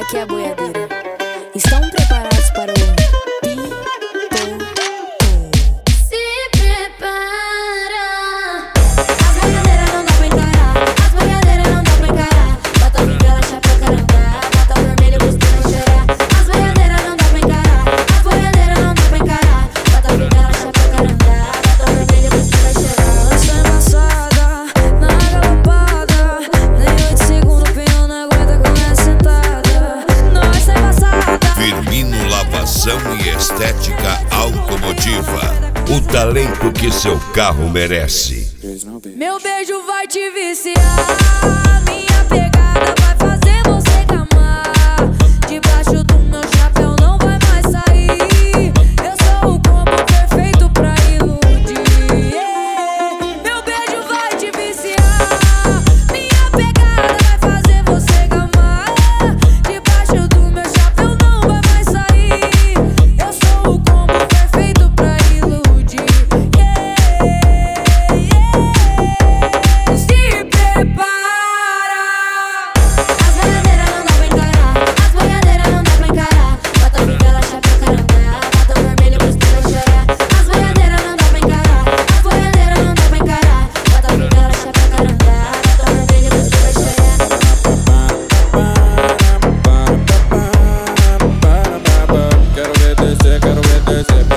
aqui é a boiadeira. Estão preparados para o Pipoco? Se prepara. As boiadeiras não dá pra encarar. As boiadeiras não dá pra encarar. Bota vivela, chapéu, carandá. Bota vermelho, costuma chorar. As boiadeiras não dá pra encarar. As boiadeiras não dá pra encarar. Bota vivela, chapéu, carandá. Bota vermelho, costuma chorar. Lança embaçada, na galopada. Nem 8 segundos, pinho não aguenta com essa sentada. Nossa embaçada. Firmino Lavação e Estética Automotiva. O talento que seu carro merece. Meu beijo vai te viciar. Minha pegada vai fazer você gamar. Debaixo do meu chapéu não vai mais sair. Eu sou o combo perfeito pra iludir. Meu beijo vai te viciar. Minha pegada vai fazer você gamar. Debaixo do meu chapéu não vai mais sair. Eu sou o combo perfeito pra iludir. Se prepara. As boiadeiras não dá pra encarar. As boiadeiras não dá pra encarar. Bota vivela, chapéu, carandá. Bota vermelho, costuma chorar. As boiadeiras não dá pra encarar. As boiadeiras não dá pra encarar. Bota vivela, chapéu, carandá. Bota vermelho, costuma chorar. Quero ver descer, quero ver descer.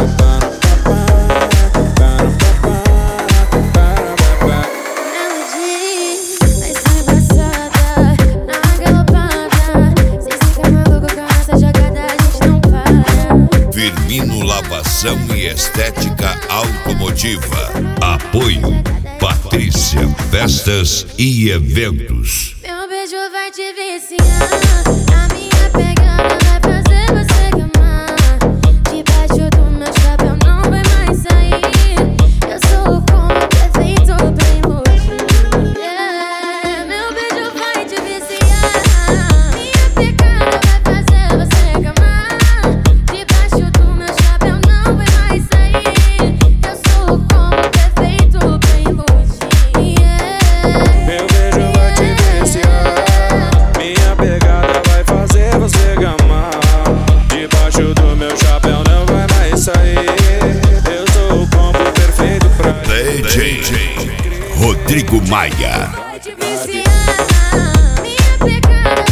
Ela diz, vai ser embaçada, na galopada. Cê fica maluco com essa jogada, a gente não para. Firmino Lavação e Estética Automotiva. Apoio Patrícia Festas e Eventos. Meu beijo vai te viciar. A minha pegada vai fazer você gamar. Debaixo do meu chapéu não vai mais sair. Eu sou o combo perfeito pra iludir. Meu beijo vai te viciar. Minha pegada vai fazer você gamar. Debaixo do meu chapéu não vai mais sair. Eu sou o combo perfeito pra iludir. Meu beijo vai te viciar. Minha pegada vai fazer você gamar. Debaixo do meu chapéu não vai mais sair. Eu sou o combo perfeito pra DJ Rodrigo Maia. Vai te viciar. Minha pegada